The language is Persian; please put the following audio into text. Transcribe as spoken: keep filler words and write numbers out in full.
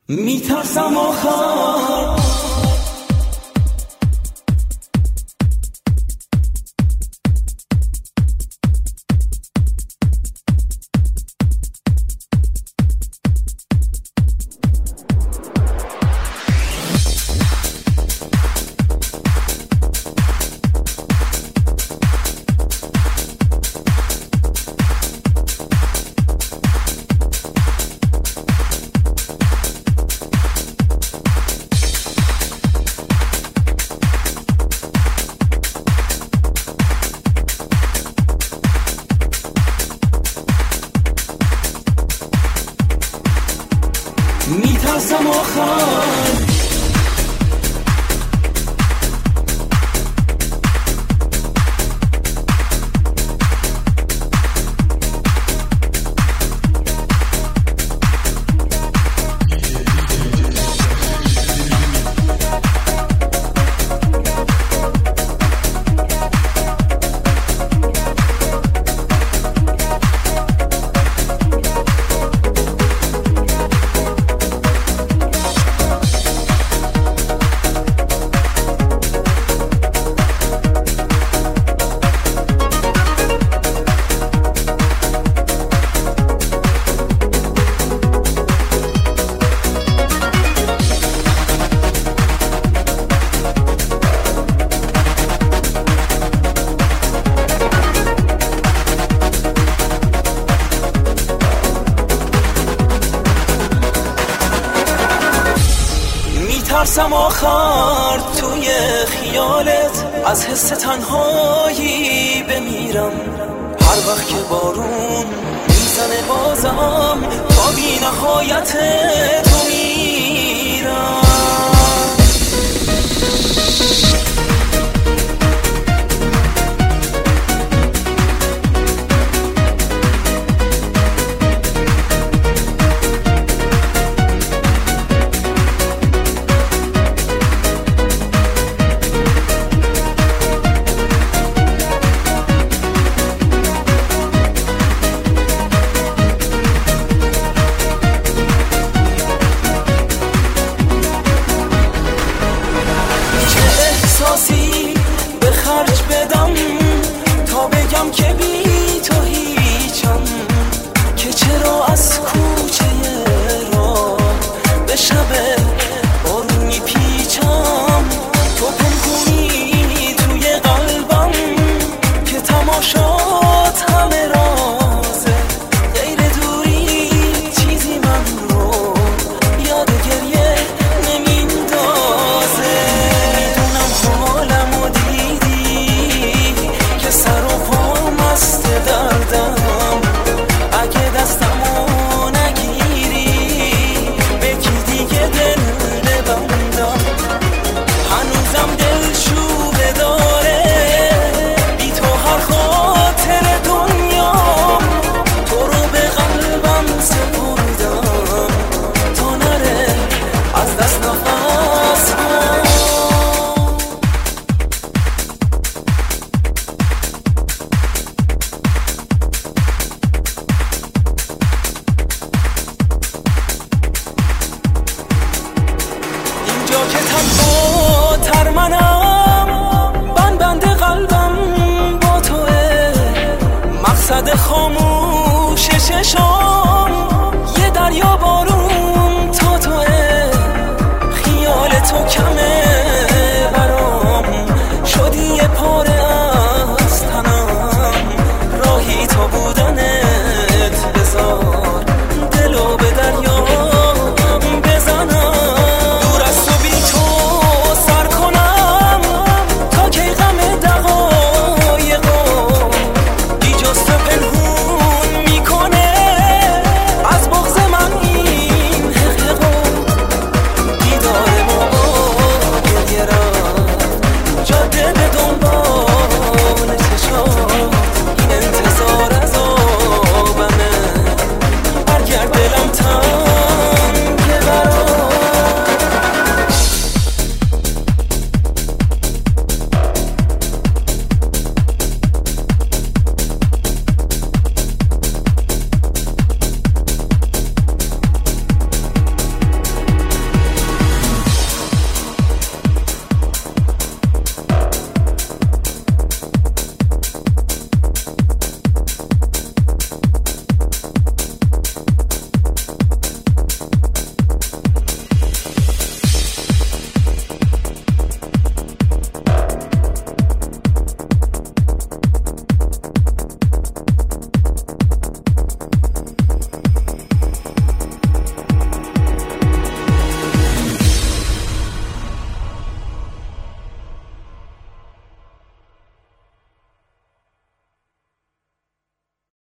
میترسم آخر میترسم آخر میترسم آخر توی خیالت از حس تنهایی بمیرم. هر وقت که بارون میزنه بازم تا بی نهایت تو میرم. به خرج بدم تا بگم که بی تو هیچم، که چرا از کوچه راه به شب بارون میپیچم. تو پنهونی توی قلبم که تماشات همه رازه، غیر دوری چیزی من رو یاد گریه نمیندازه. که تنها تر منم، بند بند قلبم با توه، مقصد خاموش چشام